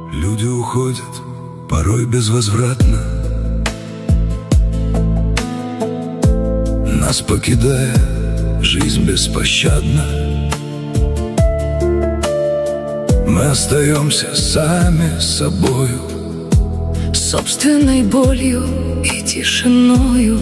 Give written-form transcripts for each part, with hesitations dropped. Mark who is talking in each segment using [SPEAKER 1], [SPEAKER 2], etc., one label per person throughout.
[SPEAKER 1] Люди уходят, порой безвозвратно, нас покидая, жизнь беспощадна. Мы остаемся сами с собою,
[SPEAKER 2] собственной болью и тишиною.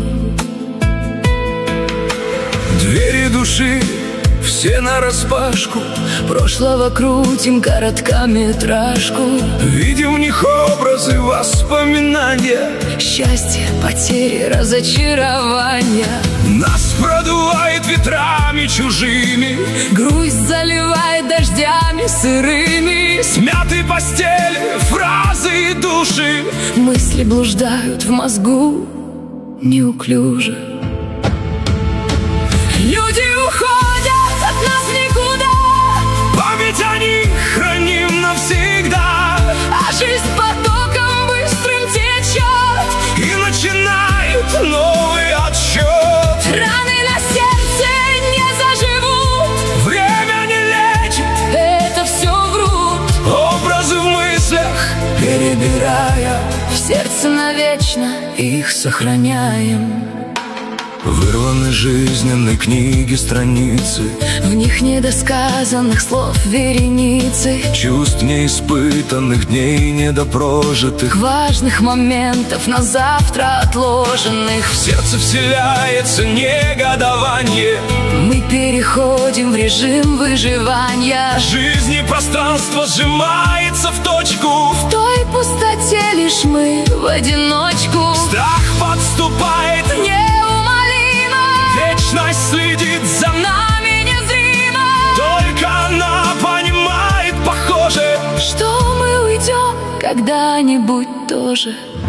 [SPEAKER 1] Двери души все нараспашку,
[SPEAKER 2] прошлого крутим короткометражку.
[SPEAKER 1] видим в них образы, воспоминания,
[SPEAKER 2] счастье, потери, разочарования.
[SPEAKER 1] нас продувает ветрами чужими,
[SPEAKER 2] грусть заливает дождями сырыми.
[SPEAKER 1] смяты постели, фразы и души,
[SPEAKER 2] мысли блуждают в мозгу неуклюже. Люди уходят от нас в никуда,
[SPEAKER 1] память о них храним навсегда.
[SPEAKER 2] а жизнь потоком быстрым течет,
[SPEAKER 1] И начинает новый отсчет.
[SPEAKER 2] раны на сердце не заживут,
[SPEAKER 1] Время не лечит,
[SPEAKER 2] это все врут.
[SPEAKER 1] образы в мыслях перебирая,
[SPEAKER 2] В сердце навечно их сохраняем.
[SPEAKER 1] вырваны жизненной книги страницы,
[SPEAKER 2] В них недосказанных слов вереницы,
[SPEAKER 1] чувств неиспытанных, дней недопрожитых,
[SPEAKER 2] важных моментов на завтра отложенных.
[SPEAKER 1] в сердце вселяется негодование.
[SPEAKER 2] Мы переходим в режим выживания.
[SPEAKER 1] Жизнь и пространство сжимается в точку,
[SPEAKER 2] В той пустоте лишь мы в одиночку.
[SPEAKER 1] страх подступает,
[SPEAKER 2] Неумолимо
[SPEAKER 1] вечность следит за нами незримо. Только она понимает, похоже,
[SPEAKER 2] что мы уйдем когда-нибудь тоже.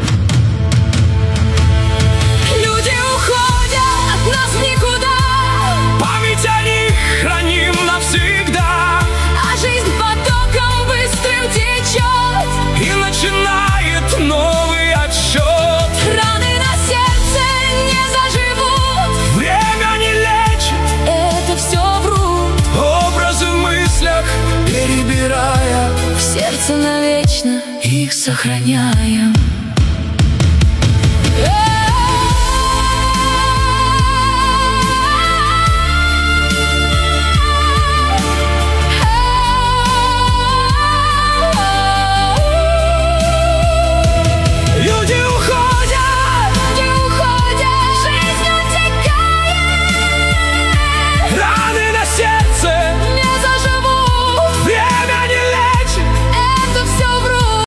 [SPEAKER 2] Люди уходят от нас в никуда,
[SPEAKER 1] память о них храним навсегда.
[SPEAKER 2] а жизнь потоком быстрым течет,
[SPEAKER 1] И начинает новый отсчет.
[SPEAKER 2] раны на сердце не заживут,
[SPEAKER 1] Время не лечит,
[SPEAKER 2] это все врут.
[SPEAKER 1] образы в мыслях перебирая,
[SPEAKER 2] В сердце навечно их сохраняем.